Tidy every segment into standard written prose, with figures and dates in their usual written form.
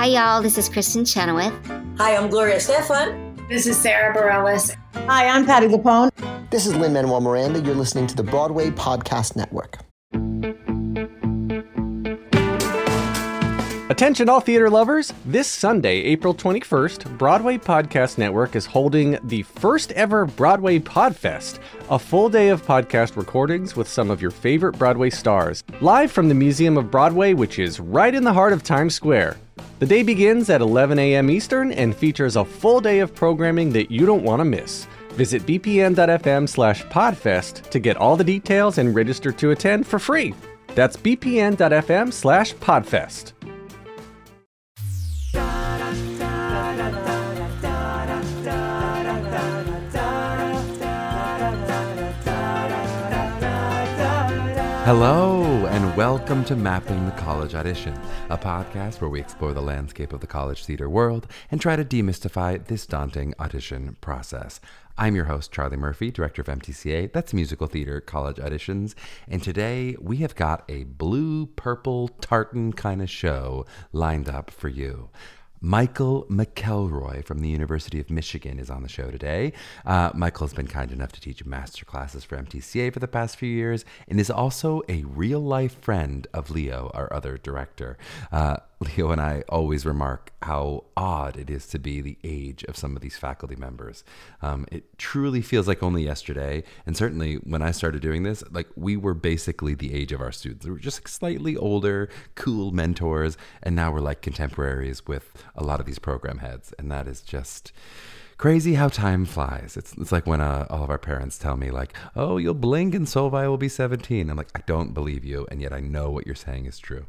Hi, y'all. This is Kristen Chenoweth. Hi, I'm Gloria Estefan. This is Sarah Bareilles. Hi, I'm Patti LuPone. This is Lin-Manuel Miranda. You're listening to the Broadway Podcast Network. Attention all theater lovers! This Sunday, April 21st, Broadway Podcast Network is holding the first ever Broadway Podfest, a full day of podcast recordings with some of your favorite Broadway stars, live from the Museum of Broadway, which is right in the heart of Times Square. The day begins at 11 a.m. Eastern and features a full day of programming that you don't want to miss. Visit bpn.fm/podfest to get all the details and register to attend for free. That's bpn.fm/podfest. Hello, and welcome to Mapping the College Audition, a podcast where we explore the landscape of the college theater world and try to demystify this daunting audition process. I'm your host, Charlie Murphy, director of MTCA, that's Musical Theater College Auditions, and today we have got a blue, purple, tartan kind of show lined up for you. Michael McElroy from the University of Michigan is on the show today. Michael has been kind enough to teach master classes for MTCA for the past few years and is also a real-life friend of Leo, our other director. Leo and I always remark how odd it is to be the age of some of these faculty members. It truly feels like only yesterday, and certainly when I started doing this, like we were basically the age of our students. We were just slightly older, cool mentors, and now we're like contemporaries with a lot of these program heads, and that is just crazy how time flies. It's like when all of our parents tell me like, oh, you'll blink and Solvay will be 17. I'm like, I don't believe you, and yet I know what you're saying is true.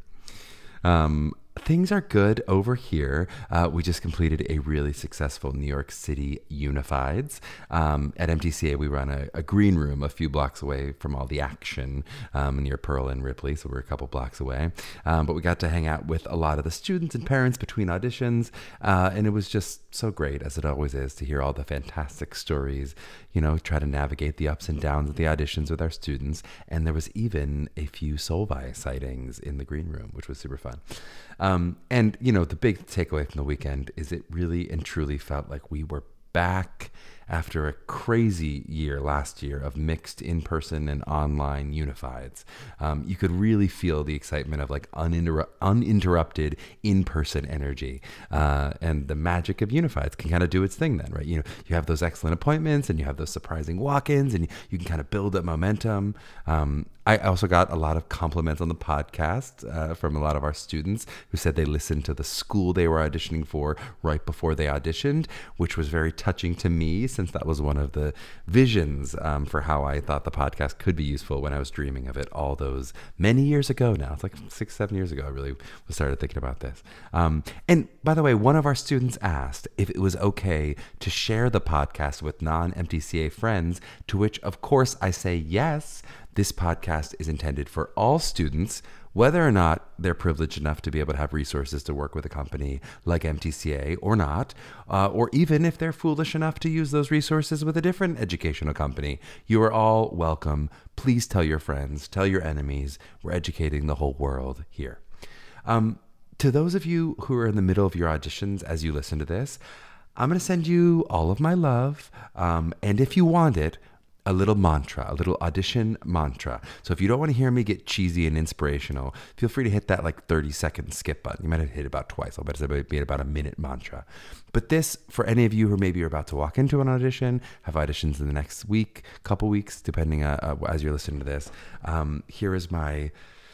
Things are good over here. We just completed a really successful New York City Unifieds. At MTCA, we run a green room a few blocks away from all the action near Pearl and Ripley, so we're a couple blocks away. But we got to hang out with a lot of the students and parents between auditions, and it was just so great, as it always is, to hear all the fantastic stories, try to navigate the ups and downs of the auditions with our students. And there was even a few Solvay sightings in the green room, which was super fun. And the big takeaway from the weekend is it really and truly felt like we were back after a crazy year last year of mixed in-person and online unifieds. You could really feel the excitement of like uninterrupted in-person energy. And the magic of unifieds can kind of do its thing then, right? You have those excellent appointments and you have those surprising walk-ins and you can kind of build up momentum. I also got a lot of compliments on the podcast from a lot of our students who said they listened to the school they were auditioning for right before they auditioned, which was very touching to me, since that was one of the visions for how I thought the podcast could be useful when I was dreaming of it all those many years ago now. It's like 6-7 years ago I really started thinking about this. And by the way, one of our students asked if it was okay to share the podcast with non-MTCA friends, to which of course I say yes. This podcast is intended for all students, whether or not they're privileged enough to be able to have resources to work with a company like MTCA or not, or even if they're foolish enough to use those resources with a different educational company. You are all welcome. Please tell your friends, tell your enemies. We're educating the whole world here. To those of you who are in the middle of your auditions as you listen to this, I'm going to send you all of my love, and if you want it, a little mantra, a little audition mantra. So if you don't want to hear me get cheesy and inspirational, feel free to hit that like 30-second skip button. You might have hit about twice. I'll bet it's be about a minute mantra. But this, for any of you who maybe are about to walk into an audition, have auditions in the next week, couple weeks, depending as you're listening to this, here is my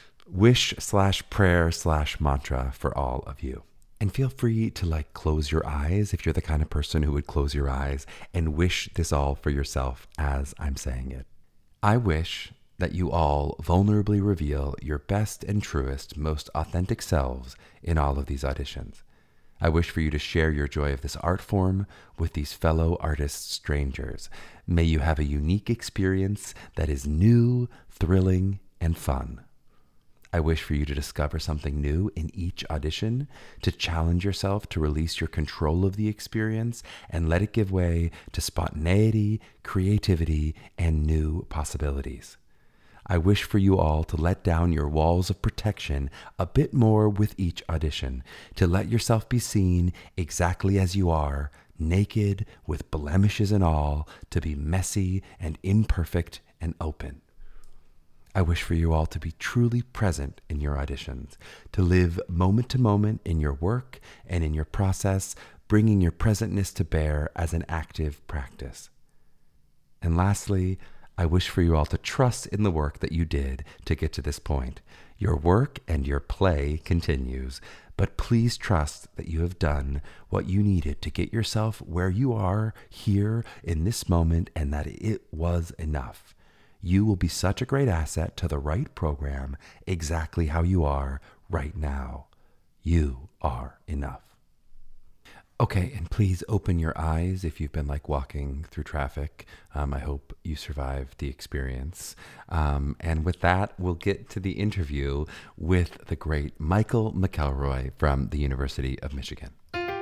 wish/prayer/mantra for all of you. And feel free to close your eyes if you're the kind of person who would close your eyes and wish this all for yourself as I'm saying it. I wish that you all vulnerably reveal your best and truest, most authentic selves in all of these auditions. I wish for you to share your joy of this art form with these fellow artist strangers. May you have a unique experience that is new, thrilling, and fun. I wish for you to discover something new in each audition, to challenge yourself to release your control of the experience and let it give way to spontaneity, creativity, and new possibilities. I wish for you all to let down your walls of protection a bit more with each audition, to let yourself be seen exactly as you are, naked, with blemishes and all, to be messy and imperfect and open. I wish for you all to be truly present in your auditions, to live moment to moment in your work and in your process, bringing your presentness to bear as an active practice. And lastly, I wish for you all to trust in the work that you did to get to this point. Your work and your play continues, but please trust that you have done what you needed to get yourself where you are here in this moment and that it was enough. You will be such a great asset to the right program exactly how you are right now. You are enough. Okay, and please open your eyes if you've been like walking through traffic. I hope you survived the experience. And with that, we'll get to the interview with the great Michael McElroy from the University of Michigan.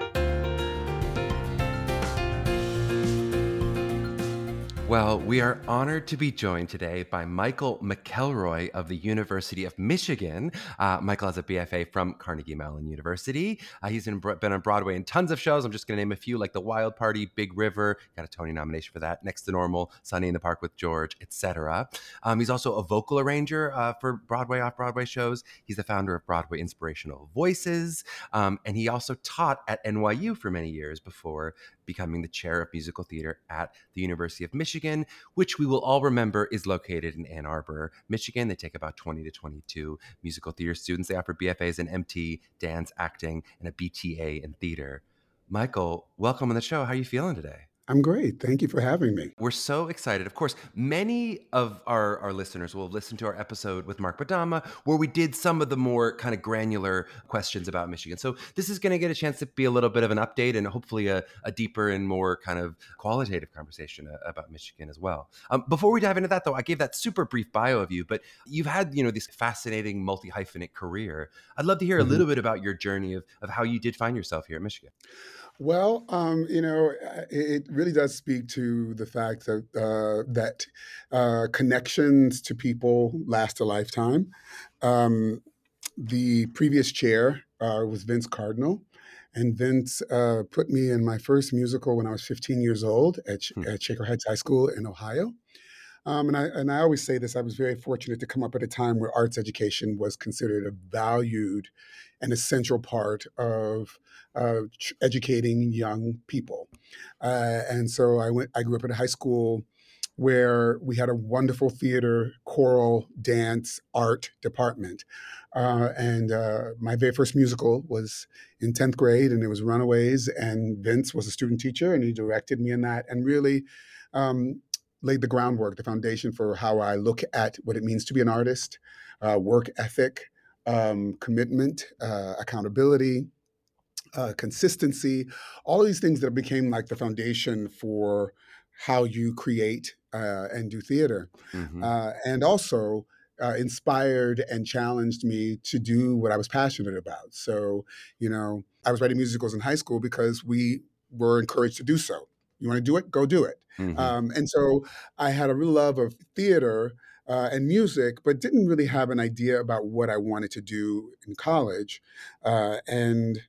Well, we are honored to be joined today by Michael McElroy of the University of Michigan. Michael has a BFA from Carnegie Mellon University. He's been on Broadway in tons of shows. I'm just going to name a few, like The Wild Party, Big River, got a Tony nomination for that, Next to Normal, Sunny in the Park with George, etc. He's also a vocal arranger for Broadway, off-Broadway shows. He's the founder of Broadway Inspirational Voices, and he also taught at NYU for many years before becoming the chair of musical theater at the University of Michigan, which we will all remember is located in Ann Arbor, Michigan. They take about 20 to 22 musical theater students. They offer BFAs in MT, dance, acting, and a BTA in theater. Michael, welcome on the show. How are you feeling today? I'm great. Thank you for having me. We're so excited. Of course, many of our listeners will have listened to our episode with Mark Badama, where we did some of the more kind of granular questions about Michigan. So this is going to get a chance to be a little bit of an update and hopefully a deeper and more kind of qualitative conversation about Michigan as well. Before we dive into that, though, I gave that super brief bio of you, but you've had, this fascinating multi-hyphenate career. I'd love to hear a little bit about your journey of how you did find yourself here at Michigan. Well, it really does speak to the fact that connections to people last a lifetime. The previous chair was Vince Cardinal, and Vince put me in my first musical when I was 15 years old at Shaker Heights High School in Ohio. And I always say this, I was very fortunate to come up at a time where arts education was considered a valued and essential part of educating young people. And so I grew up at a high school where we had a wonderful theater, choral, dance, art department. And my very first musical was in 10th grade, and it was Runaways. And Vince was a student teacher, and he directed me in that and really laid the groundwork, the foundation for how I look at what it means to be an artist, work ethic, commitment, accountability, consistency, all of these things that became like the foundation for how you create and do theater. Mm-hmm. And also inspired and challenged me to do what I was passionate about. So, I was writing musicals in high school because we were encouraged to do so. You want to do it? Go do it. Mm-hmm. And so I had a real love of theater and music, but didn't really have an idea about what I wanted to do in college. And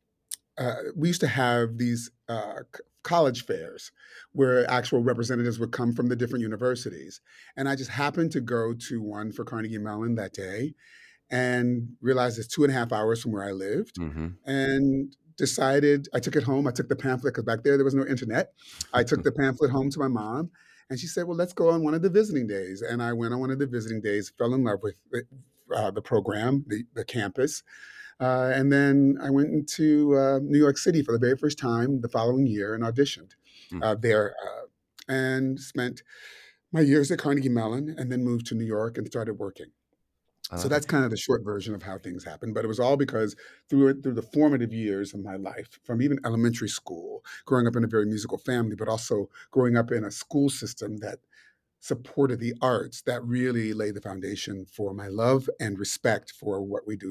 we used to have these college fairs where actual representatives would come from the different universities. And I just happened to go to one for Carnegie Mellon that day and realized it's 2.5 hours from where I lived. Mm-hmm. And decided, I took it home. I took the pamphlet because back there was no internet. I took the pamphlet home to my mom, and she said, well, let's go on one of the visiting days. And I went on one of the visiting days, fell in love with the program, the campus. And then I went into New York City for the very first time the following year and auditioned there and spent my years at Carnegie Mellon and then moved to New York and started working. So that's kind of the short version of how things happened. But it was all because through the formative years of my life, from even elementary school, growing up in a very musical family, but also growing up in a school system that supported the arts, that really laid the foundation for my love and respect for what we do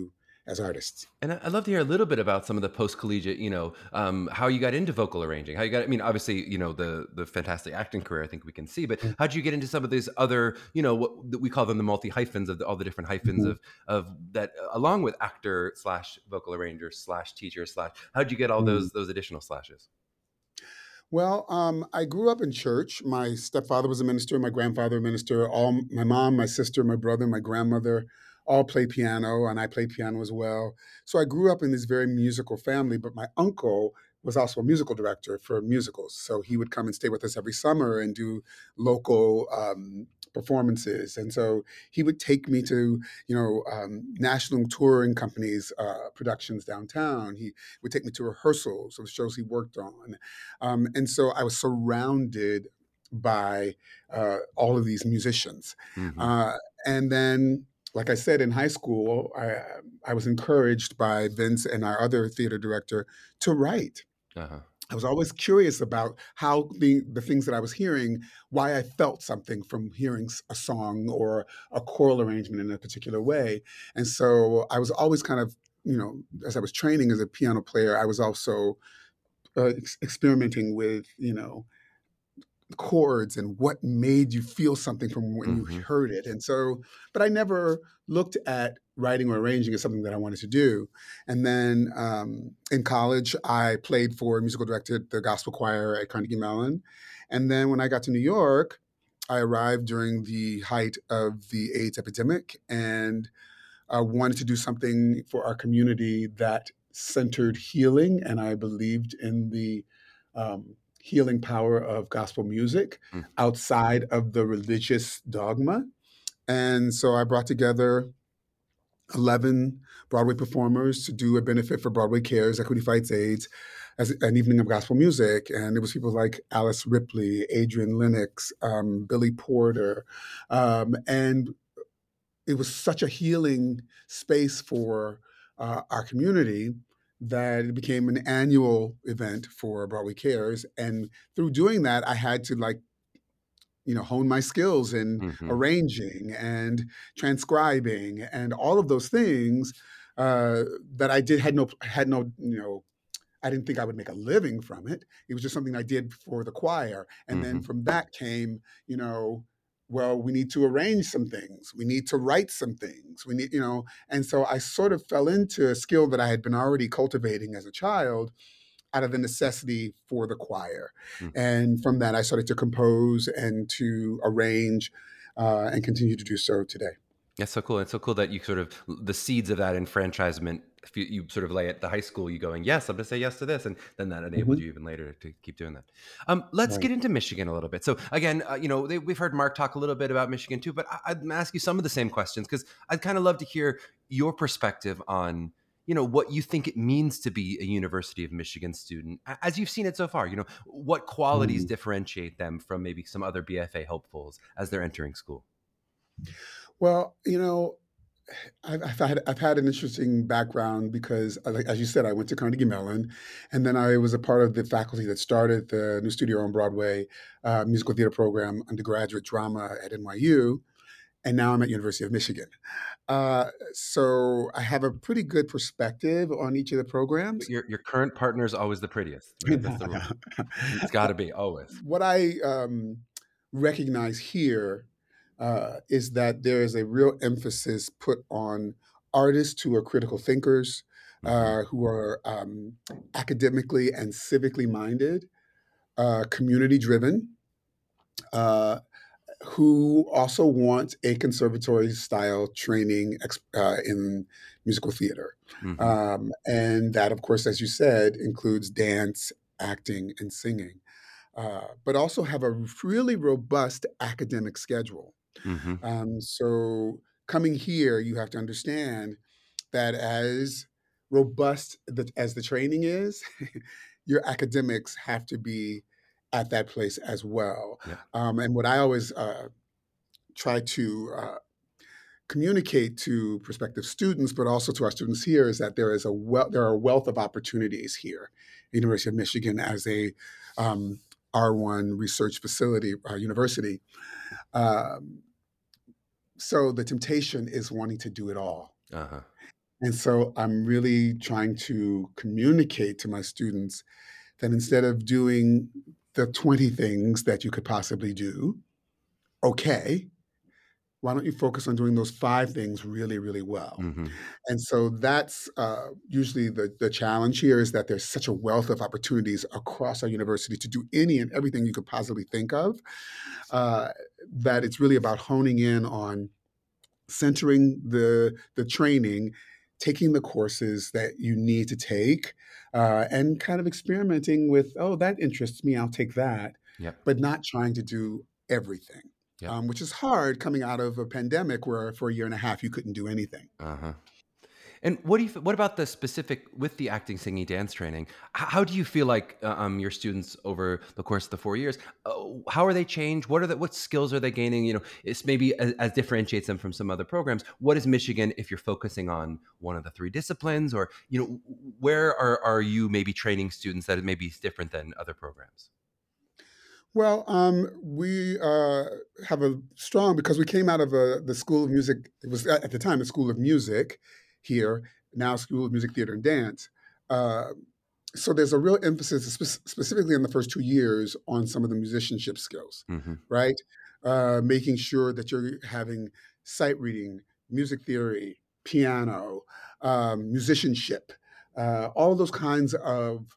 as artists. And I'd love to hear a little bit about some of the post-collegiate, how you got into vocal arranging, how you got, I mean, obviously, the fantastic acting career, I think we can see, but how did you get into some of these other, what we call them the multi-hyphens of all the different hyphens Mhm. of that, along with actor slash vocal arranger slash teacher slash, how'd you get all Mm. those additional slashes? Well, I grew up in church. My stepfather was a minister, my grandfather a minister. All my mom, my sister, my brother, my grandmother all played piano, and I played piano as well. So I grew up in this very musical family. But my uncle was also a musical director for musicals, so he would come and stay with us every summer and do local performances. And so he would take me to national touring companies' productions downtown. He would take me to rehearsals of the shows he worked on. And so I was surrounded by all of these musicians. Mm-hmm. And then, like I said, in high school, I was encouraged by Vince and our other theater director to write. Uh-huh. I was always curious about how the things that I was hearing, why I felt something from hearing a song or a choral arrangement in a particular way. And so I was always kind of, as I was training as a piano player, I was also experimenting with, chords and what made you feel something from when you Mm-hmm. heard it. And so, but I never looked at writing or arranging as something that I wanted to do. And then in college, I played for musical director at the gospel choir at Carnegie Mellon. And then when I got to New York, I arrived during the height of the AIDS epidemic and wanted to do something for our community that centered healing. And I believed in the healing power of gospel music Mm. outside of the religious dogma. And so I brought together 11 Broadway performers to do a benefit for Broadway Cares, Equity Fights AIDS, as an evening of gospel music. And it was people like Alice Ripley, Adrian Lennox, Billy Porter. And it was such a healing space for our community that it became an annual event for Broadway Cares. And through doing that, I had to hone my skills in Mm-hmm. arranging and transcribing and all of those things that I did had no I didn't think I would make a living from it. It was just something I did for the choir. And Mm-hmm. then from that came, well, we need to arrange some things. We need to write some things. We need, and so I sort of fell into a skill that I had been already cultivating as a child out of the necessity for the choir. Mm. And from that, I started to compose and to arrange and continue to do so today. That's so cool. It's so cool that you sort of, the seeds of that enfranchisement, if you sort of lay at the high school, you going, yes, I'm going to say yes to this. And then that enabled you even later to keep doing that. Let's Right. get into Michigan a little bit. So again, we've heard Mark talk a little bit about Michigan too, but I'd ask you some of the same questions because I'd kind of love to hear your perspective on, what you think it means to be a University of Michigan student as you've seen it so far. What qualities differentiate them from maybe some other BFA hopefuls as they're entering school? Well, I've had an interesting background because, as you said, I went to Carnegie Mellon, and then I was a part of the faculty that started the New Studio on Broadway musical theater program, undergraduate drama at NYU, and now I'm at University of Michigan. So I have a pretty good perspective on each of the programs. But your current partner is always the prettiest, right? That's the rule. It's got to be always. What I recognize here is that there is a real emphasis put on artists who are critical thinkers, who are academically and civically minded, community driven, who also want a conservatory style training in musical theater. And that, of course, as you said, includes dance, acting, and singing, but also have a really robust academic schedule. So coming here, you have to understand that as robust as the training is, your academics have to be at that place as well. Yeah. And what I always try to communicate to prospective students, but also to our students here, is that there are a wealth of opportunities here at University of Michigan as a R1 research facility university. So the temptation is wanting to do it all. And so I'm really trying to communicate to my students that instead of doing the 20 things that you could possibly do, okay, why don't you focus on doing those 5 things really, really well? Mm-hmm. And so that's usually the challenge here is that there's such a wealth of opportunities across our university to do any and everything you could possibly think of, uh, that it's really about honing in on centering the training, taking the courses that you need to take, and kind of experimenting with, oh, that interests me, I'll take that, Yep. but not trying to do everything, Yep. which is hard coming out of a pandemic where for a year and a half you couldn't do anything. Uh-huh. And what about the specific with the acting, singing, dance training? How do you feel like your students over the course of the 4 years? How are they changed? What skills are they gaining? It's maybe as differentiates them from some other programs. What is Michigan if you're focusing on one of the 3 disciplines, or where are you maybe training students that maybe is different than other programs? Well, we have a strong because we came out of the School of Music. It was at the time the School of Music here, now School of Music, Theater, and Dance. Uh, so there's a real emphasis, specifically in the first 2 years, on some of the musicianship skills, Mm-hmm. right? Making sure that you're having sight reading, music theory, piano, musicianship, all those kinds of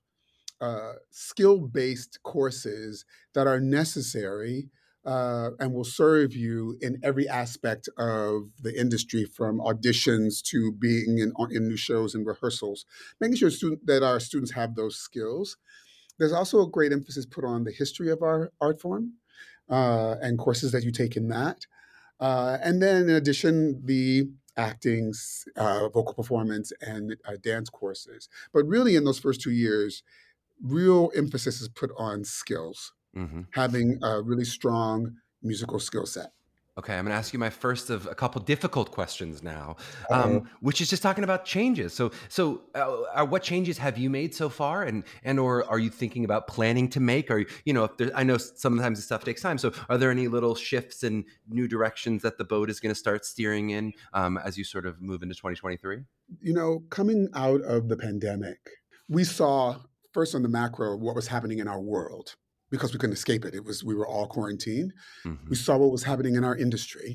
skill-based courses that are necessary and will serve you in every aspect of the industry, from auditions to being in new shows and rehearsals, making sure that our students have those skills. There's also a great emphasis put on the history of our art form and courses that you take in that. And then in addition, the acting, vocal performance, and dance courses. But really in those first 2 years, real emphasis is put on skills, Mm-hmm. having a really strong musical skill set. Okay, I'm going to ask you my first of a couple difficult questions now, Uh-oh. which is just talking about changes. So, what changes have you made so far, and or are you thinking about planning to make? Or if there, I know sometimes this stuff takes time. So, are there any little shifts and new directions that the boat is going to start steering in as you sort of move into 2023? Coming out of the pandemic, we saw first on the macro what was happening in our world because we couldn't escape it. We were all quarantined. Mm-hmm. We saw what was happening in our industry.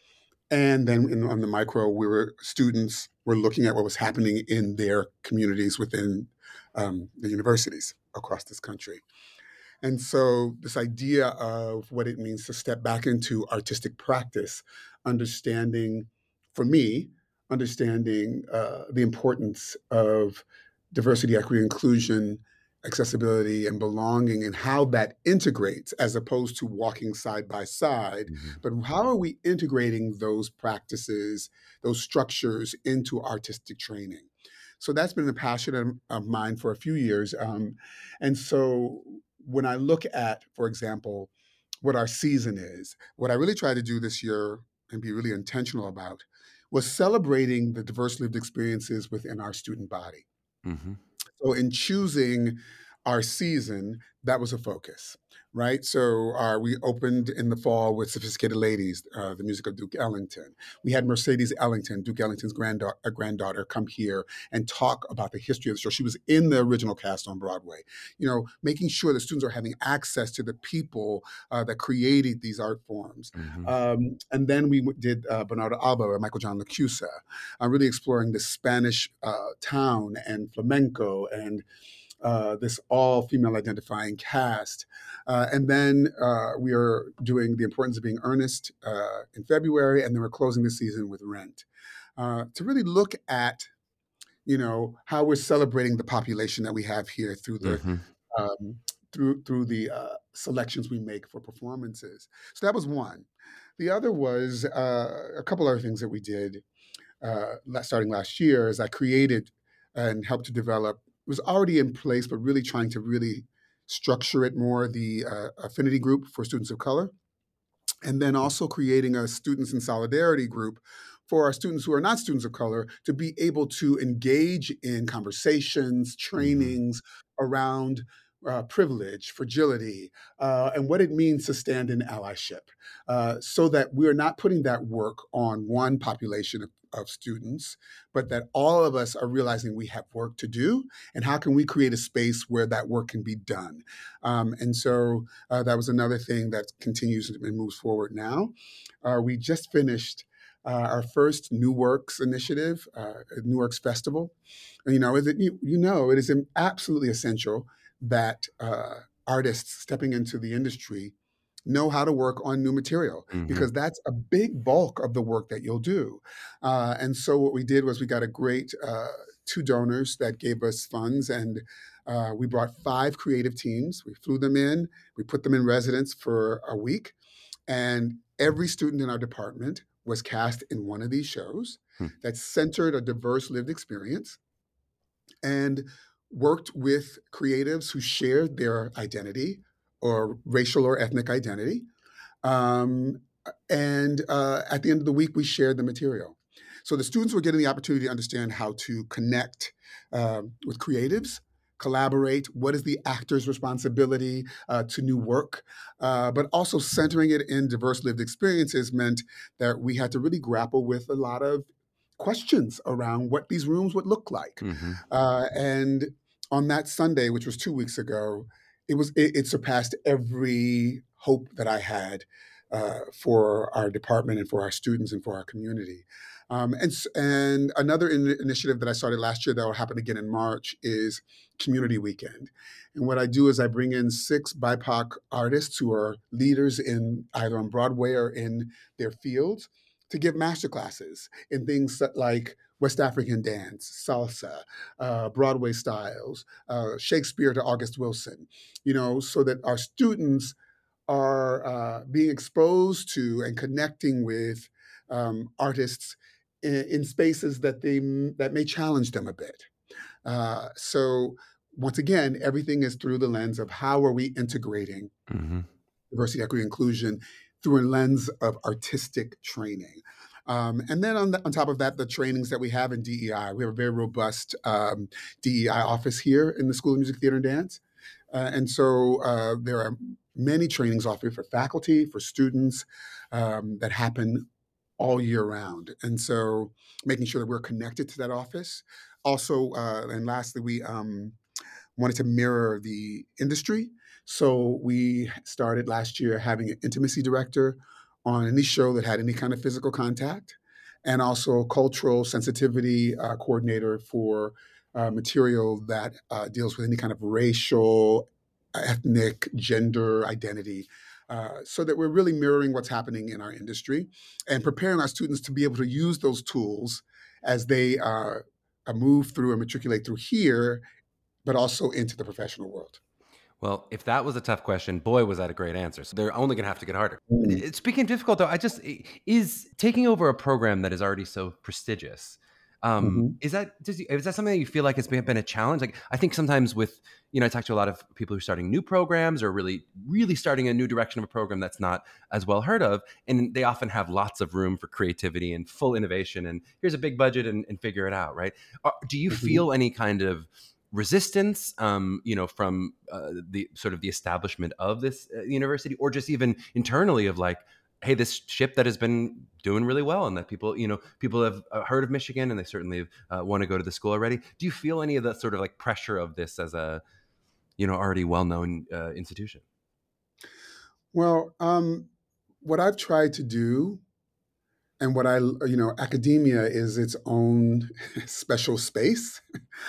And then on the micro, students were looking at what was happening in their communities within the universities across this country. And so this idea of what it means to step back into artistic practice, understanding, for me, understanding the importance of diversity, equity, inclusion, accessibility, and belonging, and how that integrates as opposed to walking side by side. Mm-hmm. But how are we integrating those practices, those structures into artistic training? So that's been a passion of mine for a few years. And so when I look at, for example, what our season is, what I really tried to do this year and be really intentional about was celebrating the diverse lived experiences within our student body. Mm-hmm. So in choosing our season, that was a focus, right? So we opened in the fall with Sophisticated Ladies, the music of Duke Ellington. We had Mercedes Ellington, Duke Ellington's granddaughter, come here and talk about the history of the show. She was in the original cast on Broadway. Making sure that students are having access to the people that created these art forms. Mm-hmm. And then we did Bernardo Alba and Michael John Lacusa, really exploring the Spanish town and flamenco and this all-female identifying cast. And then we are doing The Importance of Being Earnest in February, and then we're closing the season with Rent. To really look at, how we're celebrating the population that we have here through the Mm-hmm. through the selections we make for performances. So that was one. The other was a couple other things that we did starting last year, is I created and helped to develop. It was already in place, but really trying to really structure it more, the affinity group for students of color. And then also creating a Students in Solidarity group for our students who are not students of color to be able to engage in conversations, trainings around privilege, fragility, and what it means to stand in allyship, so that we're not putting that work on one population of students, but that all of us are realizing we have work to do, and how can we create a space where that work can be done. And so that was another thing that continues and moves forward now. We just finished our first New Works initiative, New Works Festival. And, it is absolutely essential that artists stepping into the industry know how to work on new material, because that's a big bulk of the work that you'll do. And so what we did was we got a great 2 donors that gave us funds, and we brought 5 creative teams. We flew them in, we put them in residence for a week, and every student in our department was cast in one of these shows that centered a diverse lived experience and worked with creatives who shared their identity or racial or ethnic identity. And at the end of the week, we shared the material. So the students were getting the opportunity to understand how to connect with creatives, collaborate, what is the actor's responsibility to new work, but also centering it in diverse lived experiences meant that we had to really grapple with a lot of questions around what these rooms would look like. And on that Sunday, which was 2 weeks ago, it surpassed every hope that I had for our department and for our students and for our community. And another initiative that I started last year that will happen again in March is Community Weekend. And what I do is I bring in 6 BIPOC artists who are leaders in either on Broadway or in their fields to give masterclasses in things like West African dance, salsa, Broadway styles, Shakespeare to August Wilson, so that our students are being exposed to and connecting with artists in spaces that may challenge them a bit. So once again, everything is through the lens of how are we integrating diversity, equity, inclusion through a lens of artistic training. And then on top of that, the trainings that we have in DEI. We have a very robust DEI office here in the School of Music, Theater, and Dance. And so there are many trainings offered for faculty, for students that happen all year round. And so making sure that we're connected to that office. Also, and lastly, we wanted to mirror the industry. So we started last year having an intimacy director on any show that had any kind of physical contact, and also a cultural sensitivity coordinator for material that deals with any kind of racial, ethnic, gender identity, so that we're really mirroring what's happening in our industry and preparing our students to be able to use those tools as they move through and matriculate through here, but also into the professional world. Well, if that was a tough question, boy, was that a great answer. So they're only going to have to get harder. Speaking of difficult, though, is taking over a program that is already so prestigious. Is that something that you feel like has been a challenge? Like, I think sometimes with, I talk to a lot of people who are starting new programs or really, really starting a new direction of a program that's not as well heard of. And they often have lots of room for creativity and full innovation. And here's a big budget and figure it out, right? Do you feel any kind of resistance, from the sort of the establishment of this university, or just even internally of like, hey, this ship that has been doing really well and that people have heard of Michigan and they certainly want to go to the school already. Do you feel any of that sort of like pressure of this as a, already well-known institution? Well, what I've tried to do and what academia is its own special space.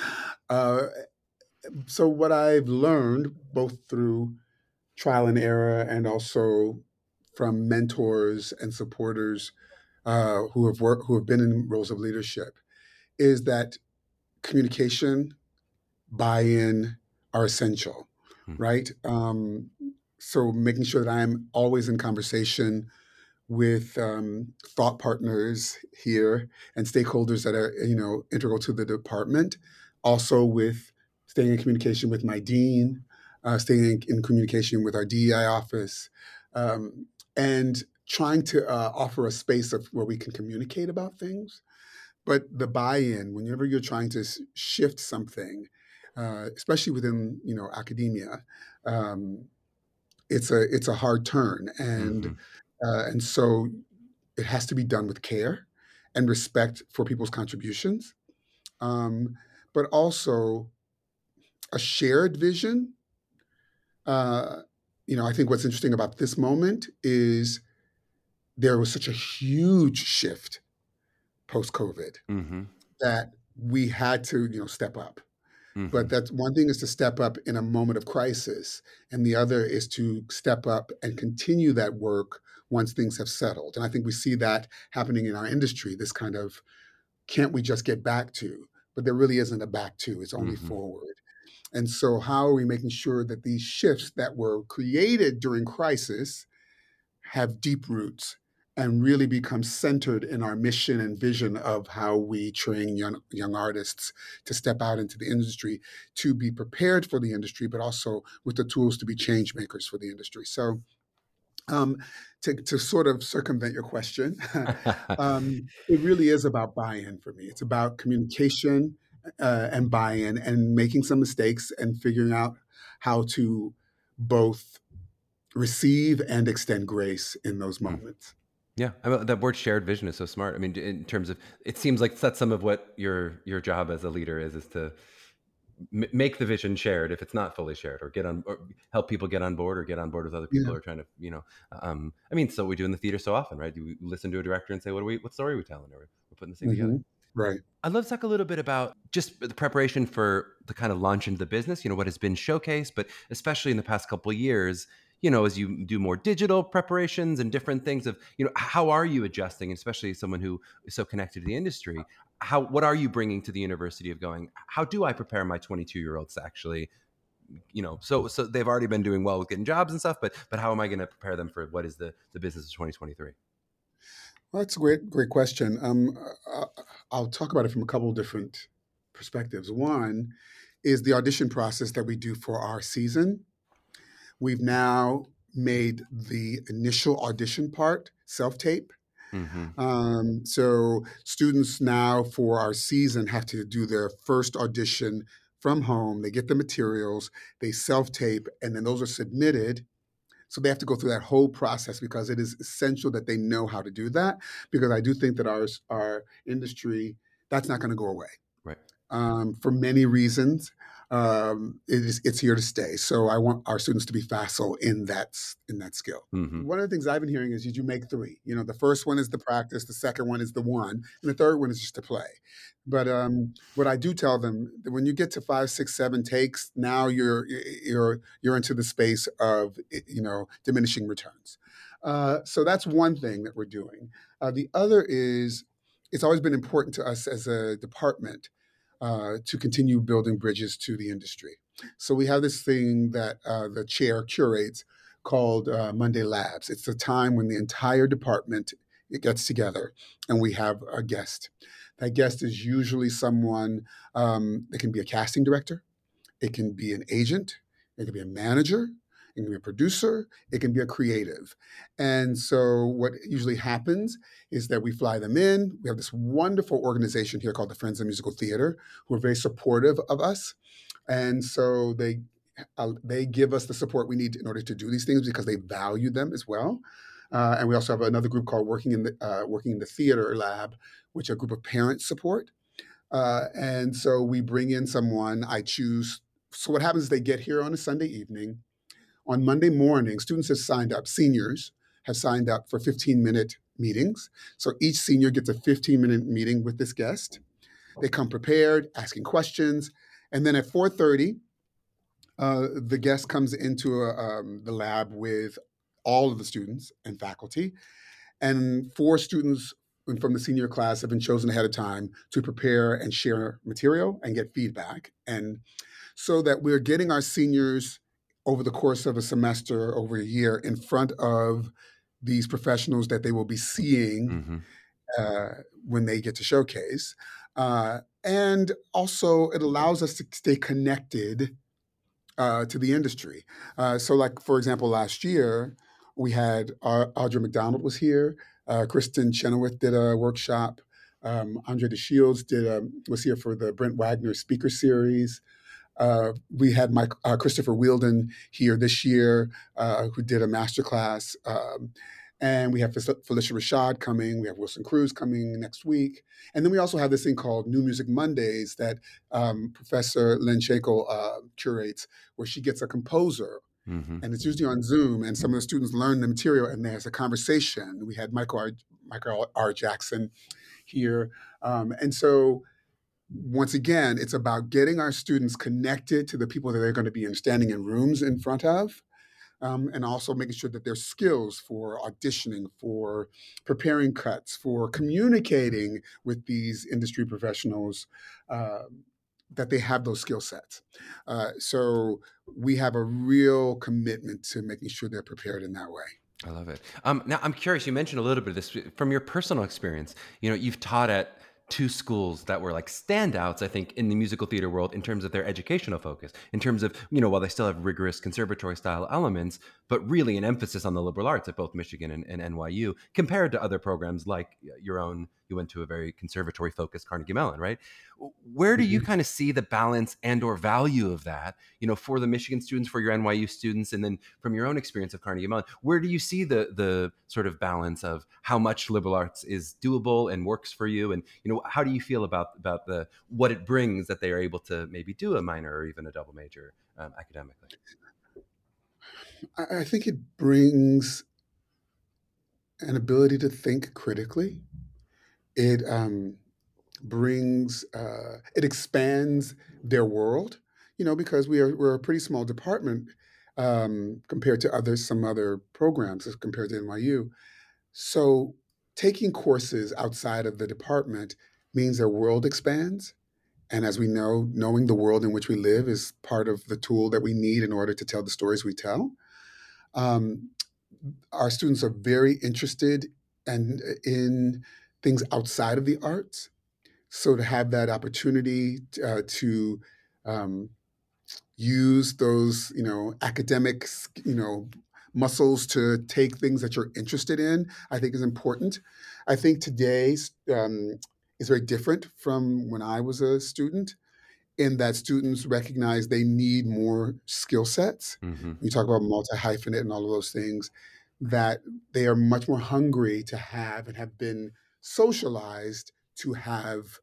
So what I've learned both through trial and error and also from mentors and supporters who have been in roles of leadership is that communication, buy-in are essential, right? So making sure that I'm always in conversation with thought partners here and stakeholders that are, integral to the department. Also with staying in communication with my dean, staying in communication with our DEI office, and trying to offer a space where we can communicate about things. But the buy-in, whenever you're trying to shift something, especially within, academia, it's a hard turn. And so it has to be done with care. and respect for people's contributions, but also a shared vision. Uh, I think what's interesting about this moment is there was such a huge shift post-COVID Mm-hmm. that we had to, step up. Mm-hmm. But that's one thing is to step up in a moment of crisis, and the other is to step up and continue that work once things have settled. And I think we see that happening in our industry, this kind of can't we just get back to? But there really isn't a back to, it's only Mm-hmm. forward. And so, how are we making sure that these shifts that were created during crisis have deep roots and really become centered in our mission and vision of how we train young artists to step out into the industry, to be prepared for the industry, but also with the tools to be change makers for the industry. So, to sort of circumvent your question, it really is about buy-in for me. It's about communication and buy-in and making some mistakes and figuring out how to both receive and extend grace in those moments. Yeah, I mean, that word shared vision is so smart. I mean, in terms of, it seems like that's some of what your job as a leader is to make the vision shared if it's not fully shared, or or help people get on board, or get on board with other people Yeah. who are trying to, I mean, so we do in the theater so often, right? We listen to a director and say, what story are we telling? Or we're putting this thing together. Right. I'd love to talk a little bit about just the preparation for the kind of launch into the business, what has been showcased, but especially in the past couple of years, as you do more digital preparations and different things of, how are you adjusting, especially someone who is so connected to the industry? What are you bringing to the university of going, how do I prepare my 22-year-olds to actually, so they've already been doing well with getting jobs and stuff, but how am I going to prepare them for what is the business of 2023? Well, that's a great question. I'll talk about it from a couple of different perspectives. One is the audition process that we do for our season. We've now made the initial audition part self-tape. Mm-hmm. So students now for our season have to do their first audition from home. They get the materials, they self-tape, and then those are submitted. So they have to go through that whole process because it is essential that they know how to do that, because I do think that our industry, that's not going to go away. Right. For many reasons. It's here to stay. So I want our students to be facile in that skill. Mm-hmm. One of the things I've been hearing is you make three. The first one is the practice, the second one is the one, and the third one is just to play. But what I do tell them, when you get to 5, 6, 7 takes, now you're into the space of diminishing returns. So that's one thing that we're doing. The other is it's always been important to us as a department to continue building bridges to the industry. So we have this thing that the chair curates called Monday Labs. It's the time when the entire department gets together and we have a guest. That guest is usually someone, it can be a casting director, it can be an agent, it can be a manager, it can be a producer, it can be a creative. And so what usually happens is that we fly them in. We have this wonderful organization here called the Friends of Musical Theater, who are very supportive of us. And so they give us the support we need in order to do these things because they value them as well. And we also have another group called Working in the Theater Lab, which a group of parents support. And so we bring in someone, I choose. So what happens is they get here on a Sunday evening. On Monday morning, students have signed up, seniors have signed up for 15-minute meetings. So each senior gets a 15-minute meeting with this guest. They come prepared, asking questions. And then at 4:30, the guest comes into the lab with all of the students and faculty. And 4 students from the senior class have been chosen ahead of time to prepare and share material and get feedback. And so that we're getting our seniors over the course of a semester, over a year, in front of these professionals that they will be seeing when they get to showcase. And also, it allows us to stay connected to the industry. So like, for example, last year, we had Audra McDonald was here. Kristen Chenoweth did a workshop. Andre DeShields was here for the Brent Wagner speaker series. We had Christopher Wheeldon here this year, who did a masterclass. And we have Phylicia Rashad coming. We have Wilson Cruz coming next week. And then we also have this thing called New Music Mondays that Professor Lynn Shackle curates, where she gets a composer. Mm-hmm. And it's usually on Zoom. And some of the students learn the material and there's a conversation. We had Michael R. Jackson here. And so once again, it's about getting our students connected to the people that they're going to be standing in rooms in front of. And also making sure that their skills for auditioning, for preparing cuts, for communicating with these industry professionals, that they have those skill sets. So we have a real commitment to making sure they're prepared in that way. I love it. Now, I'm curious, you mentioned a little bit of this from your personal experience. You've taught at two schools that were like standouts, I think, in the musical theater world in terms of their educational focus, in terms of, while they still have rigorous conservatory style elements, but really an emphasis on the liberal arts at both Michigan and NYU, compared to other programs like your own. You went to a very conservatory focused Carnegie Mellon, right? Where do you kind of see the balance and or value of that, for the Michigan students, for your NYU students, and then from your own experience of Carnegie Mellon, where do you see the sort of balance of how much liberal arts is doable and works for you? And, how do you feel about what it brings that they are able to maybe do a minor or even a double major academically? I think it brings an ability to think critically. It it expands their world, because we're a pretty small department compared to some other programs compared to NYU. So taking courses outside of the department means their world expands. And as we know, knowing the world in which we live is part of the tool that we need in order to tell the stories we tell. Our students are very interested in things outside of the arts. So to have that opportunity to use those, academic, muscles to take things that you're interested in, I think is important. I think today is very different from when I was a student, in that students recognize they need more skill sets. Mm-hmm. You talk about multi-hyphenate and all of those things, that they are much more hungry to have and have been socialized to have,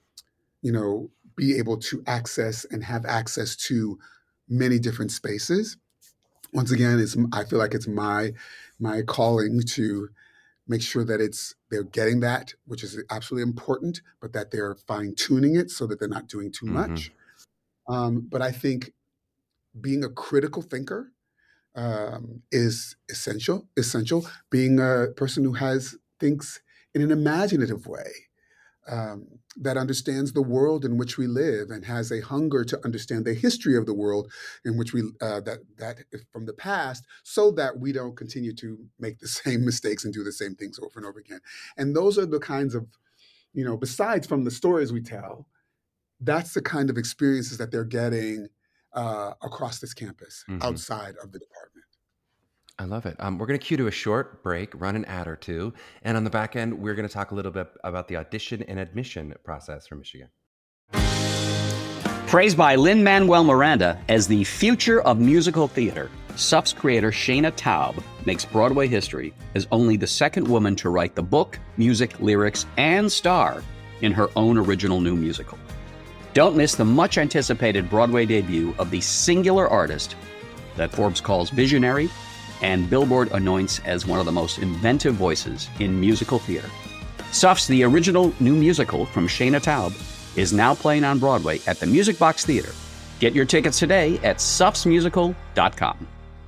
be able to access and have access to many different spaces. Once again, I feel like it's my calling to make sure that they're getting that, which is absolutely important, but that they're fine-tuning it so that they're not doing too much. But I think being a critical thinker is essential. Being a person who thinks in an imaginative way, that understands the world in which we live and has a hunger to understand the history of the world in which we that from the past, so that we don't continue to make the same mistakes and do the same things over and over again. And those are the kinds of, besides from the stories we tell, that's the kind of experiences that they're getting across this campus, outside of the department. I love it. We're going to cue to a short break, run an ad or two. And on the back end, we're going to talk a little bit about the audition and admission process for Michigan. Praised by Lin-Manuel Miranda as the future of musical theater, SUF's creator Shana Taub makes Broadway history as only the second woman to write the book, music, lyrics, and star in her own original new musical. Don't miss the much-anticipated Broadway debut of the singular artist that Forbes calls visionary and Billboard anoints as one of the most inventive voices in musical theater. SUF's The Original New Musical from Shana Taub is now playing on Broadway at the Music Box Theater. Get your tickets today at sufsmusical.com.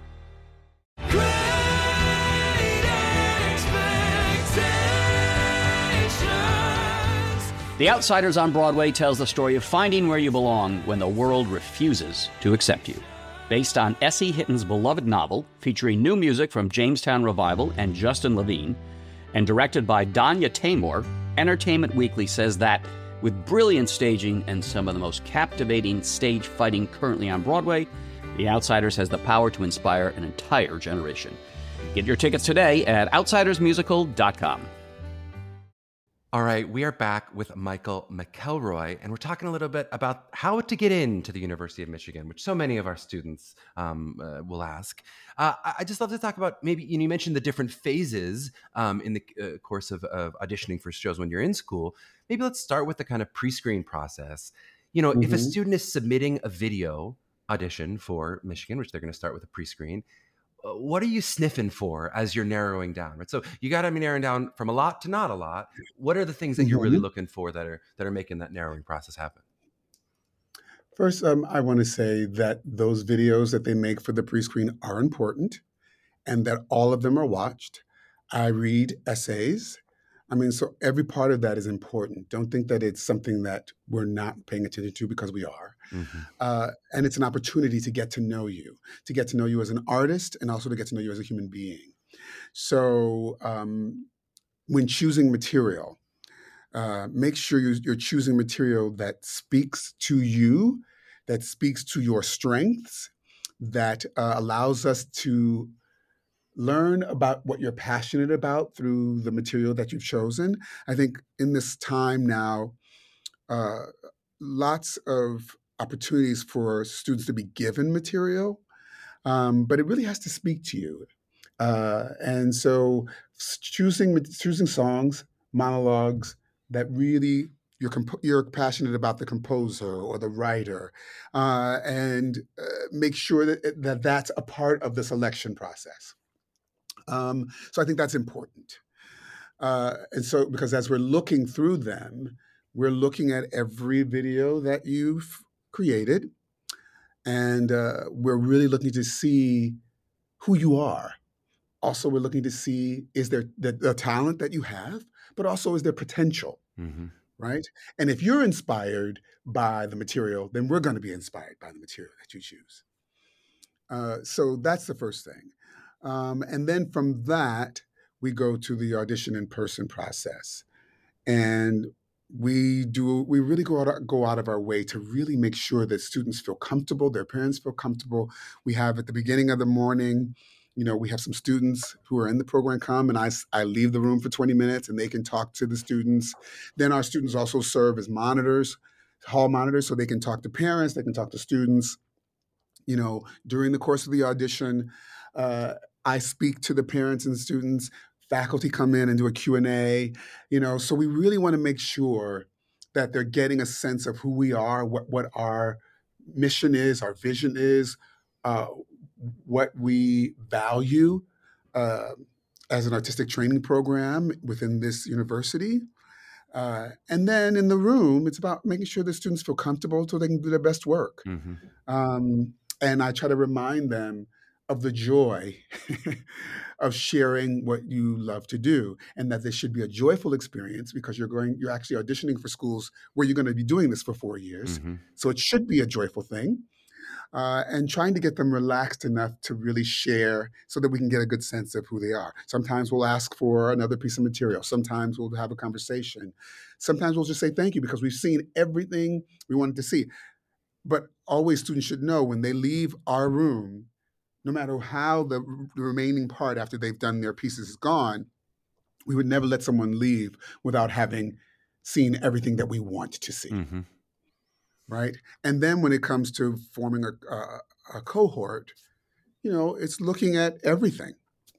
The Outsiders on Broadway tells the story of finding where you belong when the world refuses to accept you. Based on S.E. Hitton's beloved novel, featuring new music from Jamestown Revival and Justin Levine, and directed by Danya Taymor, Entertainment Weekly says that, with brilliant staging and some of the most captivating stage fighting currently on Broadway, The Outsiders has the power to inspire an entire generation. Get your tickets today at outsidersmusical.com. All right, we are back with Michael McElroy, and we're talking a little bit about how to get into the University of Michigan, which so many of our students will ask. I just love to talk about maybe, you mentioned the different phases in the course of auditioning for shows when you're in school. Maybe let's start with the kind of pre-screen process. If a student is submitting a video audition for Michigan, which they're going to start with a pre-screen, what are you sniffing for as you're narrowing down? Right, so you got to be narrowing down from a lot to not a lot. What are the things that you're really looking for that are making that narrowing process happen? First, I want to say that those videos that they make for the pre-screen are important, and that all of them are watched. I read essays. So every part of that is important. Don't think that it's something that we're not paying attention to, because we are. And it's an opportunity to get to know you as an artist, and also to get to know you as a human being. So when choosing material, make sure you're choosing material that speaks to you, that speaks to your strengths, that allows us to learn about what you're passionate about through the material that you've chosen. I think in this time now, lots of opportunities for students to be given material, but it really has to speak to you. And so choosing songs, monologues that really you're passionate about the composer or the writer, and make sure that that's a part of the selection process. So I think that's important. And so, because as we're looking through them, we're looking at every video that you've created, and we're really looking to see who you are. Also, we're looking to see, is there the talent that you have, but also is there potential, right? And if you're inspired by the material, then we're going to be inspired by the material that you choose. So that's the first thing. And then from that, we go to the audition in person process. And we really go out of our way to really make sure that students feel comfortable, their parents feel comfortable. We have, at the beginning of the morning, we have some students who are in the program come, and I leave the room for 20 minutes and they can talk to the students. Then our students also serve as monitors, hall monitors, so they can talk to parents, they can talk to students. During the course of the audition, I speak to the parents and students. Faculty come in and do a Q&A, so we really want to make sure that they're getting a sense of who we are, what our mission is, our vision is, what we value as an artistic training program within this university. And then in the room, it's about making sure the students feel comfortable so they can do their best work. And I try to remind them of the joy of sharing what you love to do, and that this should be a joyful experience, because you're actually auditioning for schools where you're going to be doing this for 4 years. So it should be a joyful thing. And trying to get them relaxed enough to really share, so that we can get a good sense of who they are. Sometimes we'll ask for another piece of material. Sometimes we'll have a conversation. Sometimes we'll just say thank you, because we've seen everything we wanted to see. But always, students should know, when they leave our room, no matter how the remaining part after they've done their pieces is gone, we would never let someone leave without having seen everything that we want to see. Right? And then when it comes to forming a cohort, it's looking at everything,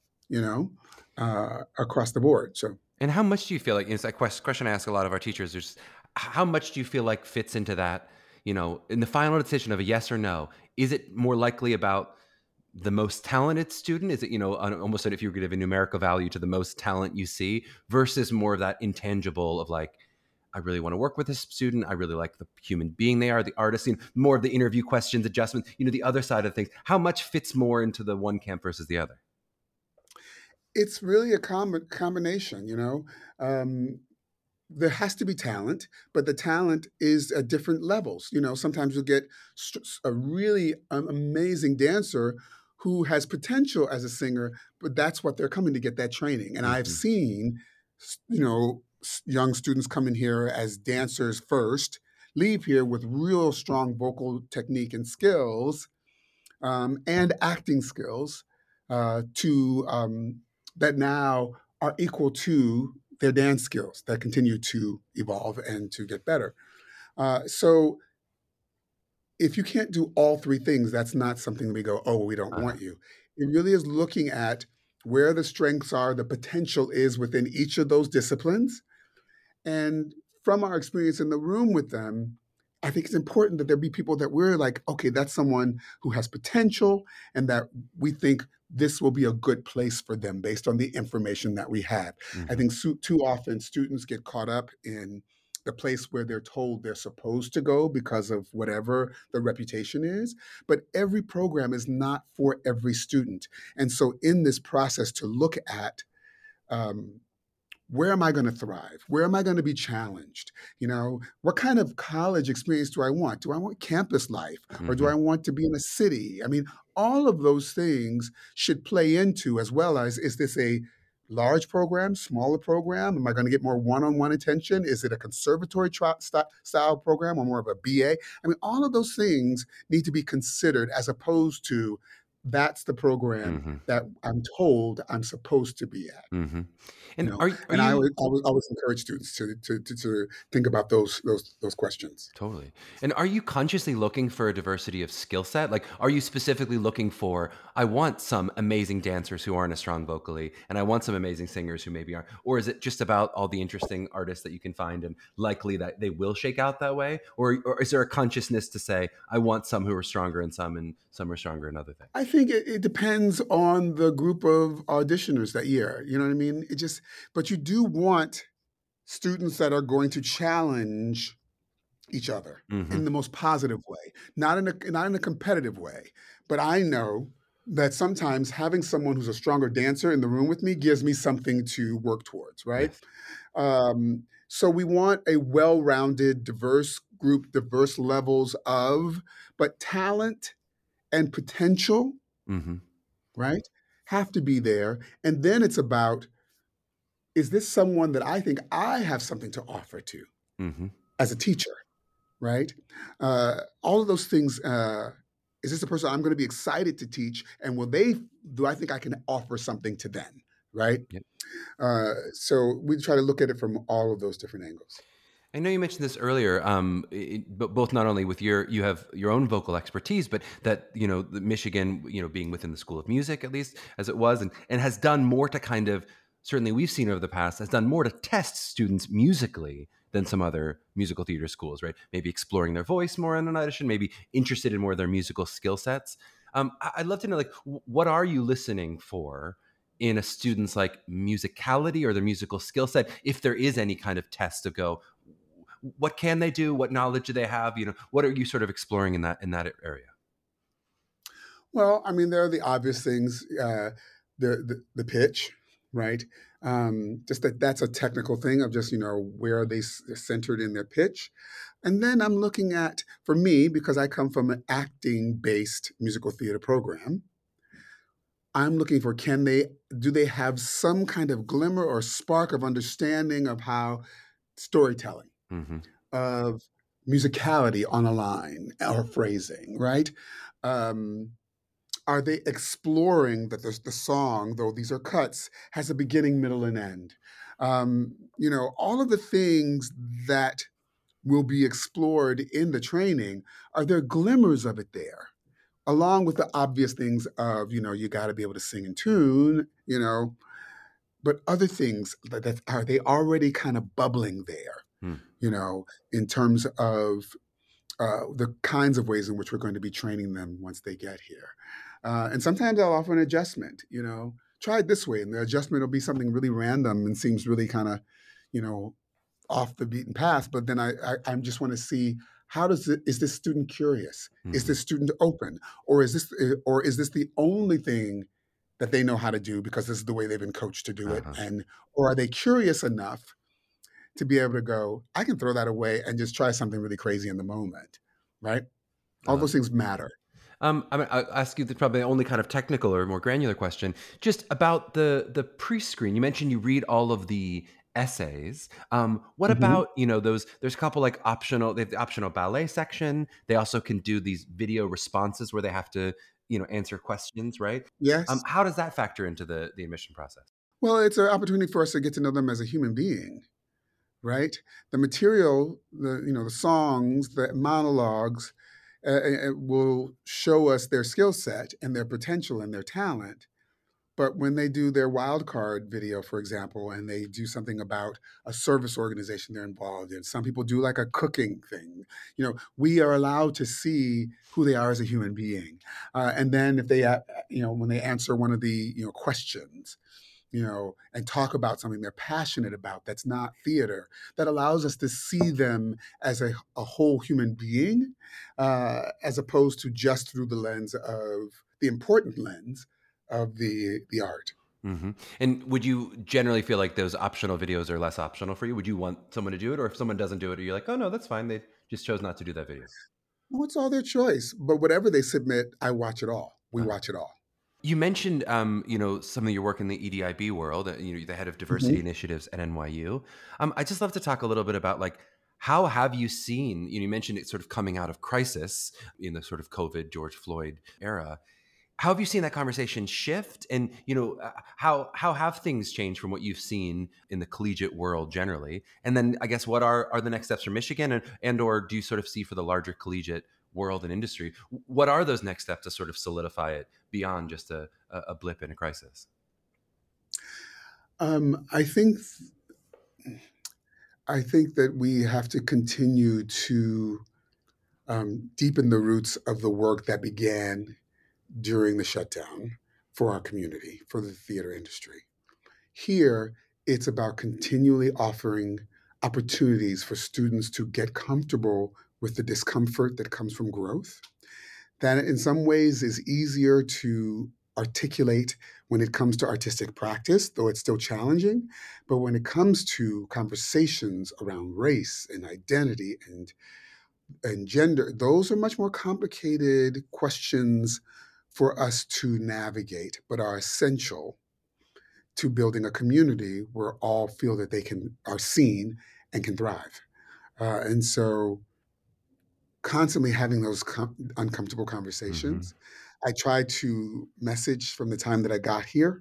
across the board. So, and how much do you feel like, it's that question I ask a lot of our teachers, is how much do you feel like fits into that, in the final decision of a yes or no? Is it more likely about the most talented student? Is it, almost if you were to give a numerical value to the most talent you see, versus more of that intangible of like, I really want to work with this student, I really like the human being they are, the artist, more of the interview questions, adjustments, the other side of things? How much fits more into the one camp versus the other? It's really a combination, there has to be talent, but the talent is at different levels. Sometimes you'll get a really amazing dancer who has potential as a singer, but that's what they're coming to get, that training. And I've seen, young students come in here as dancers first, leave here with real strong vocal technique and skills, and acting skills, that now are equal to their dance skills that continue to evolve and to get better. So if you can't do all three things, that's not something we go, oh, well, we don't want you. It really is looking at where the strengths are, the potential is within each of those disciplines. And from our experience in the room with them, I think it's important that there be people that we're like, okay, that's someone who has potential and that we think this will be a good place for them based on the information that we have. I think too often students get caught up in the place where they're told they're supposed to go because of whatever the reputation is. But every program is not for every student. And so in this process to look at where am I going to thrive? Where am I going to be challenged? You know, what kind of college experience do I want? Do I want campus life or do I want to be in a city? I mean, all of those things should play into, as well as, is this a large program, smaller program? Am I going to get more one-on-one attention? Is it a conservatory style program or more of a BA? I mean, all of those things need to be considered as opposed to that's the program that I'm told I'm supposed to be at. And You know, are and you I always encourage students to think about those questions. totally? And are you consciously looking for a diversity of skill set? Like, are you specifically looking for, I want some amazing dancers who aren't as strong vocally, and I want some amazing singers who maybe aren't? Or is it just about all the interesting artists that you can find and likely that they will shake out that way? Or is there a consciousness to say, I want some who are stronger in some and some are stronger in other things? I think it depends on the group of auditioners that year. You know what I mean? But you do want students that are going to challenge each other in the most positive way, not in a competitive way. But I know that sometimes having someone who's a stronger dancer in the room with me gives me something to work towards, right? Yes. So we want a well-rounded, diverse group, diverse levels of, but talent and potential, right, have to be there. And then it's about, is this someone that I think I have something to offer to as a teacher, right? All of those things. Is this a person I'm going to be excited to teach? And do I think I can offer something to them, right? Yep. So we try to look at it from all of those different angles. I know you mentioned this earlier, but both not only with you have your own vocal expertise, but that, the Michigan, being within the School of Music, at least as it was, and has done more to kind of, certainly we've seen over the past, has done more to test students musically than some other musical theater schools, right? Maybe exploring their voice more in an audition, maybe interested in more of their musical skill sets. I'd love to know, like, what are you listening for in a student's like musicality or their musical skill set, if there is any kind of test to go, what can they do? What knowledge do they have? What are you sort of exploring in that area? Well, I mean, there are the obvious things, the pitch, right? Just that's a technical thing of just, where are they centered in their pitch? And then I'm looking at, for me, because I come from an acting-based musical theater program, I'm looking for, do they have some kind of glimmer or spark of understanding of how storytelling, of musicality on a line or phrasing, right? Are they exploring that the song, though these are cuts, has a beginning, middle, and end? All of the things that will be explored in the training, are there glimmers of it there? Along with the obvious things of, you got to be able to sing in tune, but other things that are they already kind of bubbling there, in terms of the kinds of ways in which we're going to be training them once they get here. And sometimes I'll offer an adjustment, try it this way. And the adjustment will be something really random and seems really kind of, off the beaten path. But then I just want to see, is this student curious? Is this student open? Or is this the only thing that they know how to do because this is the way they've been coached to do it? Or are they curious enough to be able to go, I can throw that away and just try something really crazy in the moment, right? All those things matter. I'll ask you probably the only kind of technical or more granular question, just about the pre-screen. You mentioned you read all of the essays. What about, there's a couple like they have the optional ballet section. They also can do these video responses where they have to, answer questions, right? Yes. How does that factor into the admission process? Well, it's an opportunity for us to get to know them as a human being, right? The material, the songs, the monologues, will show us their skill set and their potential and their talent. But when they do their wild card video, for example, and they do something about a service organization they're involved in, some people do like a cooking thing. We are allowed to see who they are as a human being. And then if they, when they answer one of the, questions, and talk about something they're passionate about that's not theater, that allows us to see them as a whole human being, as opposed to just through the lens of the important lens of the art. Mm-hmm. And would you generally feel like those optional videos are less optional for you? Would you want someone to do it? Or if someone doesn't do it, are you like, oh, no, that's fine. They just chose not to do that video? Well, it's all their choice. But whatever they submit, I watch it all. We watch it all. You mentioned, some of your work in the EDIB world, the head of diversity initiatives at NYU. I just love to talk a little bit about how have you seen, you mentioned it sort of coming out of crisis in the sort of COVID, George Floyd era. How have you seen that conversation shift? And, how have things changed from what you've seen in the collegiate world generally? And then I guess what are the next steps for Michigan or do you sort of see for the larger collegiate world and industry? What are those next steps to sort of solidify it beyond just a blip in a crisis? I think that we have to continue to deepen the roots of the work that began during the shutdown for our community, for the theater industry. Here, it's about continually offering opportunities for students to get comfortable with the discomfort that comes from growth. That in some ways is easier to articulate when it comes to artistic practice, though it's still challenging. But when it comes to conversations around race and identity and gender, those are much more complicated questions for us to navigate, but are essential to building a community where all feel that they are seen and can thrive. And so constantly having those uncomfortable conversations. I try to message from the time that I got here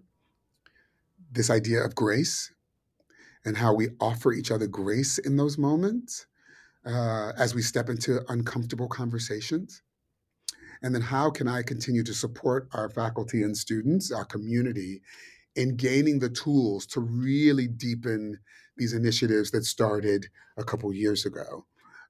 this idea of grace and how we offer each other grace in those moments as we step into uncomfortable conversations. And then how can I continue to support our faculty and students, our community, in gaining the tools to really deepen these initiatives that started a couple years ago.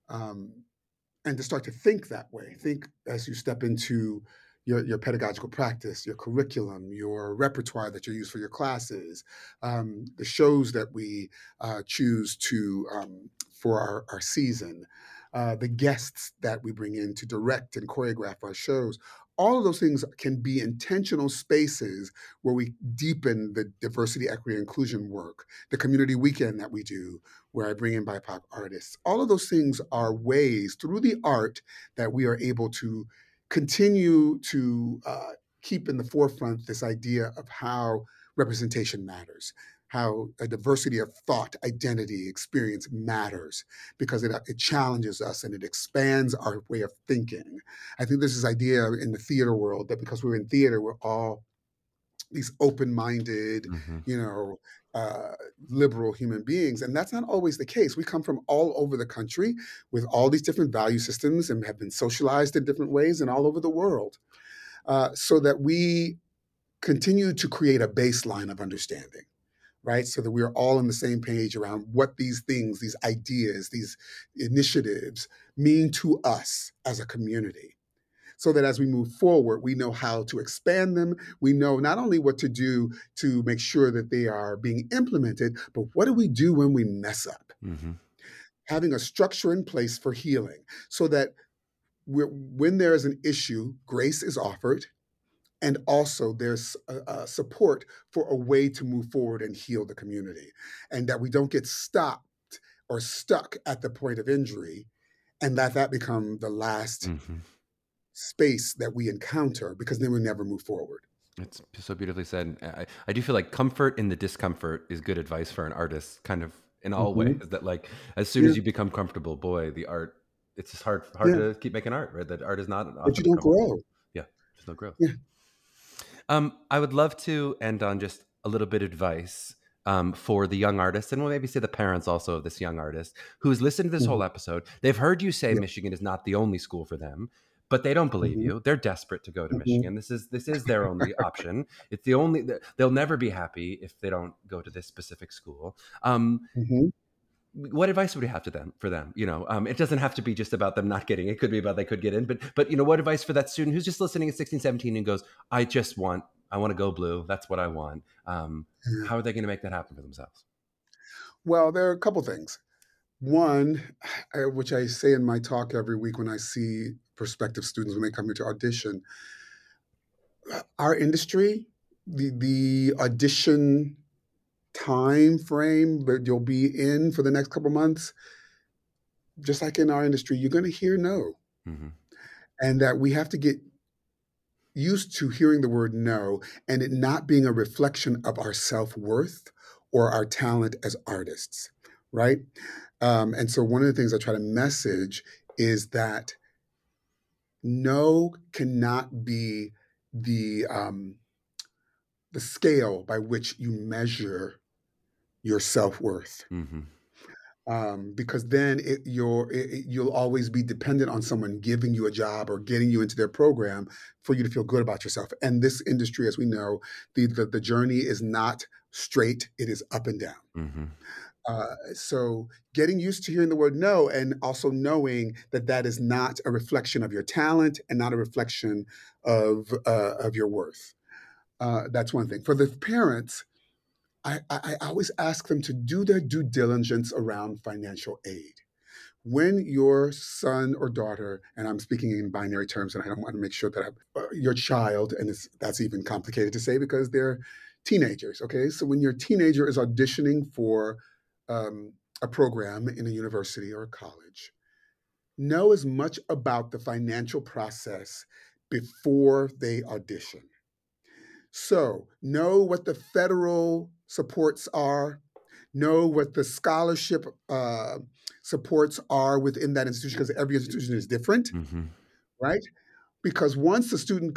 And to start to think that way, think as you step into your pedagogical practice, your curriculum, your repertoire that you use for your classes, the shows that we choose to for our season, the guests that we bring in to direct and choreograph our shows. All of those things can be intentional spaces where we deepen the diversity, equity, and inclusion work. The community weekend that we do, where I bring in BIPOC artists. All of those things are ways through the art that we are able to continue to keep in the forefront this idea of how representation matters, how a diversity of thought, identity, experience matters, because it challenges us and it expands our way of thinking. I think there's this idea in the theater world that because we're in theater, we're all these open-minded, liberal human beings. And that's not always the case. We come from all over the country with all these different value systems and have been socialized in different ways and all over the world, so that we continue to create a baseline of understanding, right? So that we are all on the same page around what these things, these ideas, these initiatives mean to us as a community. So that as we move forward, we know how to expand them. We know not only what to do to make sure that they are being implemented, but what do we do when we mess up? Having a structure in place for healing so that when there is an issue, grace is offered, and also there's support for a way to move forward and heal the community, and that we don't get stopped or stuck at the point of injury and that become the last space that we encounter, because then we never move forward. It's so beautifully said. I do feel like comfort in the discomfort is good advice for an artist, kind of in all ways. That as soon as you become comfortable, boy, the art, it's just hard to keep making art, right? That art is not. But you don't grow. Yeah, there's no growth. Yeah. I would love to end on just a little bit of advice for the young artist, and we'll maybe say the parents also of this young artist who's listened to this whole episode. They've heard you say Michigan is not the only school for them, but they don't believe you. They're desperate to go to Michigan. This is their only option. It's the only. They'll never be happy if they don't go to this specific school. What advice would you have for them? It doesn't have to be just about them not getting. It could be about they could get in, but what advice for that student who's just listening at 16, 17 and goes, I want to go blue. That's what I want. How are they going to make that happen for themselves? Well, there are a couple things. One, which I say in my talk every week when I see prospective students when they come here to audition, our industry, the audition time frame that you'll be in for the next couple months, just like in our industry, you're going to hear no. And that we have to get used to hearing the word no and it not being a reflection of our self-worth or our talent as artists, right? And so one of the things I try to message is that no cannot be the scale by which you measure your self-worth. Because then you'll always be dependent on someone giving you a job or getting you into their program for you to feel good about yourself. And this industry, as we know, the journey is not straight, it is up and down. So getting used to hearing the word no and also knowing that is not a reflection of your talent and not a reflection of your worth. That's one thing. For the parents, I always ask them to do their due diligence around financial aid. When your son or daughter, and I'm speaking in binary terms, and I don't want to make sure that your child, and that's even complicated to say because they're teenagers, okay? So when your teenager is auditioning for a program in a university or a college, know as much about the financial process before they audition. So know what the federal supports are, know what the scholarship supports are within that institution, because every institution is different, right? Because once the student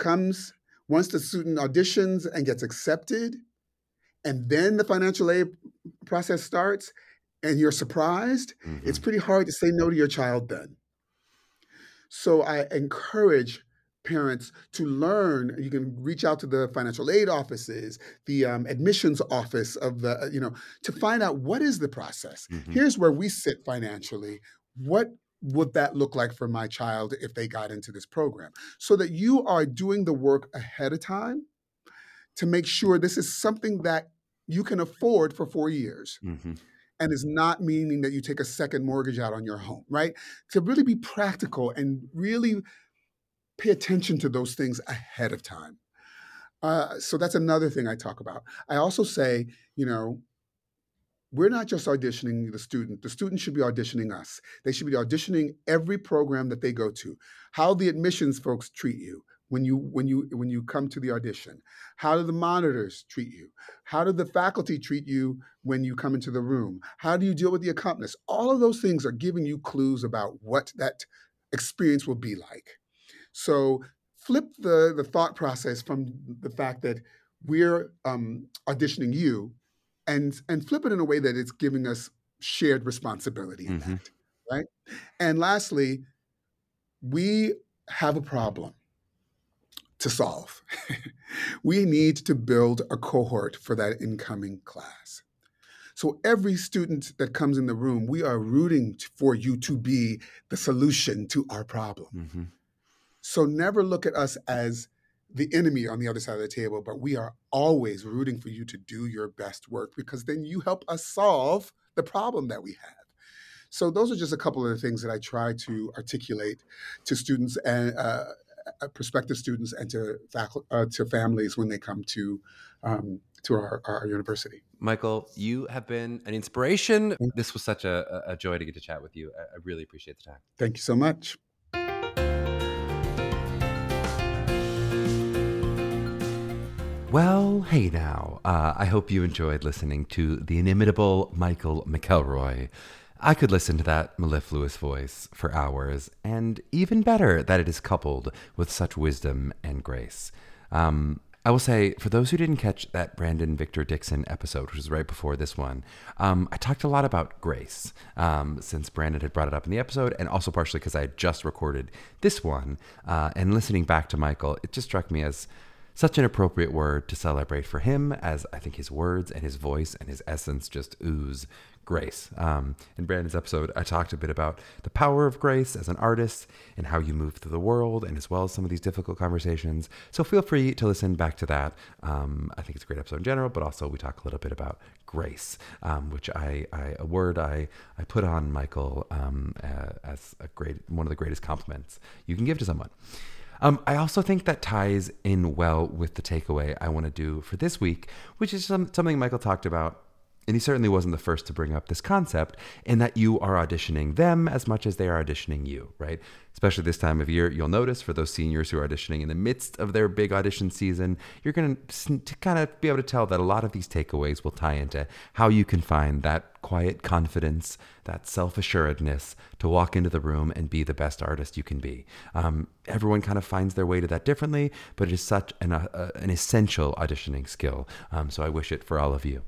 auditions and gets accepted, and then the financial aid process starts, and you're surprised, it's pretty hard to say no to your child then. So I encourage parents to learn. You can reach out to the financial aid offices, the admissions office of to find out what is the process. Here's where we sit financially. What would that look like for my child if they got into this program? So that you are doing the work ahead of time to make sure this is something that you can afford for 4 years. And is not meaning that you take a second mortgage out on your home, right? To really be practical and really pay attention to those things ahead of time. So that's another thing I talk about. I also say, we're not just auditioning the student. The student should be auditioning us. They should be auditioning every program that they go to. How the admissions folks treat you when you come to the audition. How do the monitors treat you? How do the faculty treat you when you come into the room? How do you deal with the accompanist? All of those things are giving you clues about what that experience will be like. So flip the thought process from the fact that we're auditioning you and flip it in a way that it's giving us shared responsibility in that, right? And lastly, we have a problem to solve. We need to build a cohort for that incoming class. So every student that comes in the room, we are rooting for you to be the solution to our problem. So never look at us as the enemy on the other side of the table, but we are always rooting for you to do your best work because then you help us solve the problem that we have. So those are just a couple of the things that I try to articulate to students and prospective students and to families when they come to our university. Michael, you have been an inspiration. This was such a joy to get to chat with you. I really appreciate the time. Thank you so much. Well, hey now. I hope you enjoyed listening to the inimitable Michael McElroy. I could listen to that mellifluous voice for hours, and even better that it is coupled with such wisdom and grace. I I will say, for those who didn't catch that Brandon Victor Dixon episode, which was right before this one, I talked a lot about grace, since Brandon had brought it up in the episode, and also partially because I had just recorded this one. And listening back to Michael, it just struck me as such an appropriate word to celebrate for him, as I think his words and his voice and his essence just ooze grace. In Brandon's episode, I talked a bit about the power of grace as an artist and how you move through the world, and as well as some of these difficult conversations. So feel free to listen back to that. I think it's a great episode in general, but also we talk a little bit about grace, which a word I put on Michael as one of the greatest compliments you can give to someone. I also think that ties in well with the takeaway I want to do for this week, which is something Michael talked about. And he certainly wasn't the first to bring up this concept, in that you are auditioning them as much as they are auditioning you, right? Especially this time of year, you'll notice for those seniors who are auditioning in the midst of their big audition season, you're going to kind of be able to tell that a lot of these takeaways will tie into how you can find that quiet confidence, that self-assuredness to walk into the room and be the best artist you can be. Everyone kind of finds their way to that differently, but it is such an essential auditioning skill. So I wish it for all of you.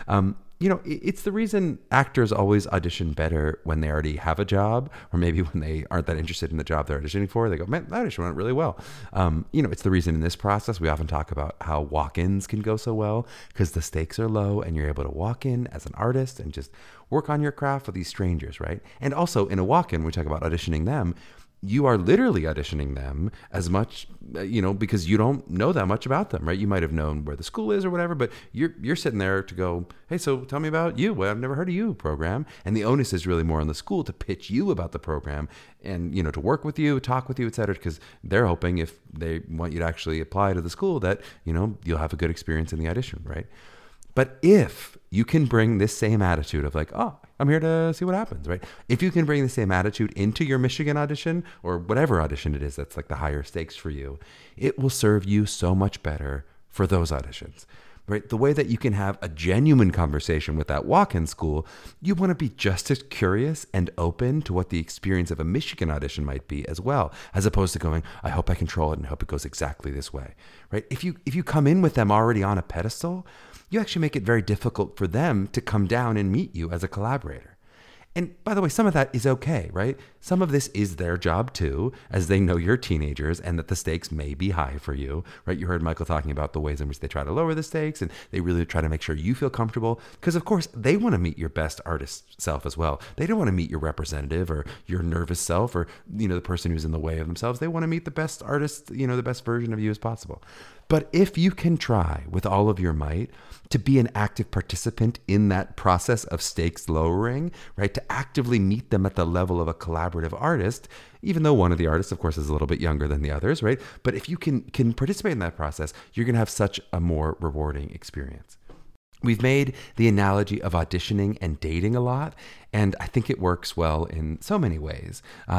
It's the reason actors always audition better when they already have a job, or maybe when they aren't that interested in the job they're auditioning for. They go, man, that audition went really well. It's the reason in this process we often talk about how walk-ins can go so well, because the stakes are low and you're able to walk in as an artist and just work on your craft with these strangers, right? And also in a walk-in, we talk about auditioning them. You are literally auditioning them as much, because you don't know that much about them, right? You might have known where the school is or whatever, but you're sitting there to go, hey, so tell me about you. Well, I've never heard of you program. And the onus is really more on the school to pitch you about the program and, to work with you, talk with you, et cetera, because they're hoping if they want you to actually apply to the school that, you'll have a good experience in the audition, right? But if you can bring this same attitude of like, oh, I'm here to see what happens, right? If you can bring the same attitude into your Michigan audition or whatever audition it is that's like the higher stakes for you, it will serve you so much better for those auditions, right? The way that you can have a genuine conversation with that walk-in school, you want to be just as curious and open to what the experience of a Michigan audition might be as well, as opposed to going, I hope I control it and hope it goes exactly this way, right? If you come in with them already on a pedestal, you actually make it very difficult for them to come down and meet you as a collaborator. And by the way, some of that is okay, right? Some of this is their job too, as they know you're teenagers and that the stakes may be high for you, right? You heard Michael talking about the ways in which they try to lower the stakes and they really try to make sure you feel comfortable, because of course they want to meet your best artist self as well. They don't want to meet your representative or your nervous self or, the person who's in the way of themselves. They want to meet the best artist, the best version of you as possible. But if you can try with all of your might to be an active participant in that process of stakes lowering, right, to actively meet them at the level of a collaborative artist, even though one of the artists, of course, is a little bit younger than the others, right? But if you can participate in that process, you're going to have such a more rewarding experience. We've made the analogy of auditioning and dating a lot, and I think it works well in so many ways.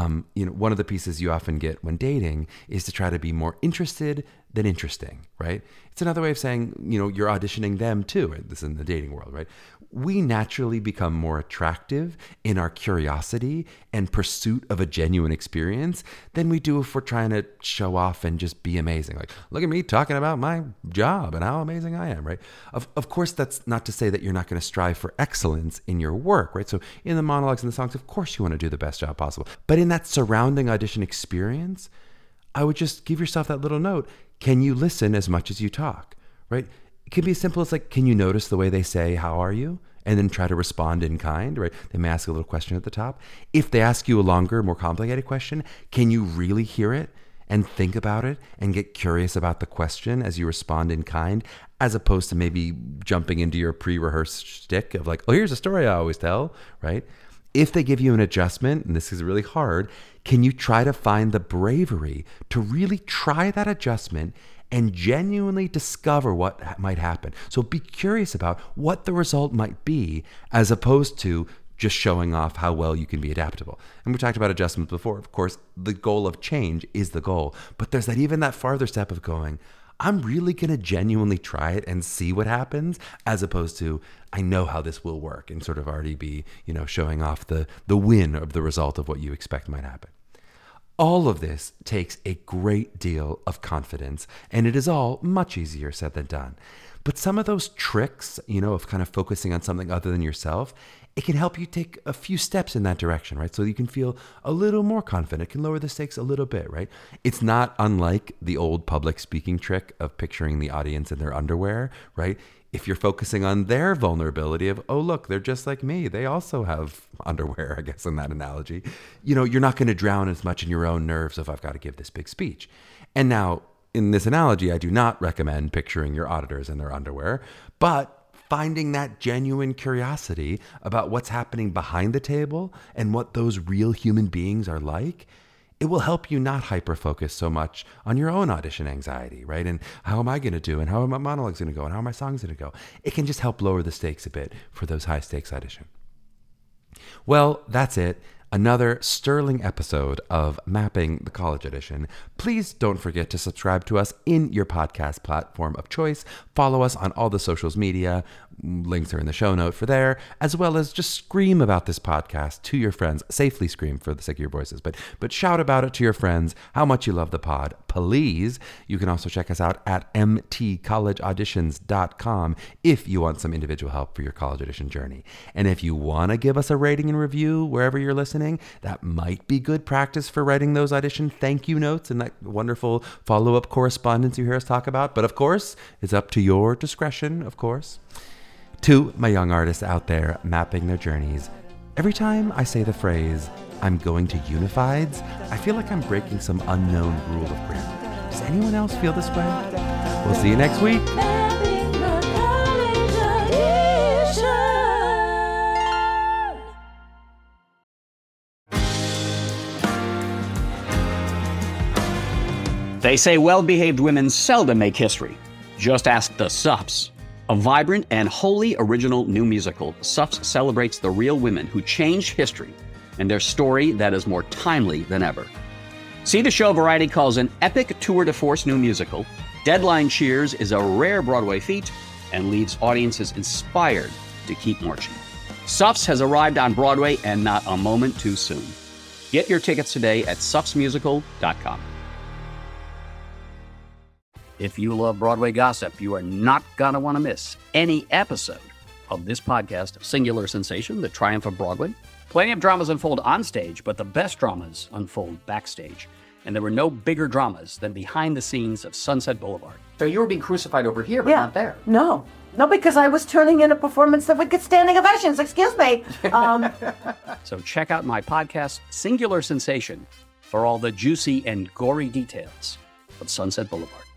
One of the pieces you often get when dating is to try to be more interested than interesting, right? It's another way of saying, you're auditioning them too. Right? This is in the dating world, right? We naturally become more attractive in our curiosity and pursuit of a genuine experience than we do if we're trying to show off and just be amazing. Like, look at me talking about my job and how amazing I am, right? Of course, that's not to say that you're not going to strive for excellence in your work, right? So in the monologues and the songs, of course you want to do the best job possible. But in that surrounding audition experience, I would just give yourself that little note. Can you listen as much as you talk, right? It can be as simple as like, can you notice the way they say, how are you? And then try to respond in kind, right? They may ask a little question at the top. If they ask you a longer, more complicated question, can you really hear it and think about it and get curious about the question as you respond in kind, as opposed to maybe jumping into your pre-rehearsed shtick of like, oh, here's a story I always tell, right? If they give you an adjustment, and this is really hard, can you try to find the bravery to really try that adjustment and genuinely discover what might happen? So be curious about what the result might be, as opposed to just showing off how well you can be adaptable. And we talked about adjustments before. Of course, the goal of change is the goal, but there's that farther step of going, I'm really going to genuinely try it and see what happens, as opposed to, I know how this will work, and sort of already be, showing off the win of the result of what you expect might happen. All of this takes a great deal of confidence, and it is all much easier said than done. But some of those tricks, of kind of focusing on something other than yourself, it can help you take a few steps in that direction, right? So you can feel a little more confident. It can lower the stakes a little bit, right? It's not unlike the old public speaking trick of picturing the audience in their underwear, right? If you're focusing on their vulnerability of, oh, look, they're just like me. They also have underwear, I guess, in that analogy. You're not going to drown as much in your own nerves of, I've got to give this big speech. And now, in this analogy, I do not recommend picturing your auditors in their underwear, but finding that genuine curiosity about what's happening behind the table and what those real human beings are like, it will help you not hyper-focus so much on your own audition anxiety, right? And how am I going to do? And how are my monologues going to go? And how are my songs going to go? It can just help lower the stakes a bit for those high-stakes auditions. Well, that's it. Another sterling episode of Mapping the College Edition. Please don't forget to subscribe to us in your podcast platform of choice. Follow us on all the socials media. Links are in the show note for there, as well as just scream about this podcast to your friends. Safely scream for the sake of your voices, but shout about it to your friends how much you love the pod. Please. You can also check us out at mtcollegeauditions.com if you want some individual help for your college audition journey. And if you want to give us a rating and review wherever you're listening, that might be good practice for writing those audition thank you notes and that wonderful follow-up correspondence you hear us talk about. But of course, it's up to your discretion, of course. To my young artists out there mapping their journeys, every time I say the phrase, I'm going to Unifieds, I feel like I'm breaking some unknown rule of grammar. Does anyone else feel this way? We'll see you next week. They say well-behaved women seldom make history. Just ask the Suffs. A vibrant and wholly original new musical, Suffs celebrates the real women who changed history and their story that is more timely than ever. See the show Variety calls an epic tour de force new musical. Deadline cheers is a rare Broadway feat and leaves audiences inspired to keep marching. Suffs has arrived on Broadway and not a moment too soon. Get your tickets today at suffsmusical.com. If you love Broadway gossip, you are not going to want to miss any episode of this podcast, Singular Sensation, The Triumph of Broadway. Plenty of dramas unfold on stage, but the best dramas unfold backstage. And there were no bigger dramas than behind the scenes of Sunset Boulevard. So you were being crucified over here, but not there. No, because I was turning in a performance that would get standing ovations. Excuse me. So check out my podcast, Singular Sensation, for all the juicy and gory details of Sunset Boulevard.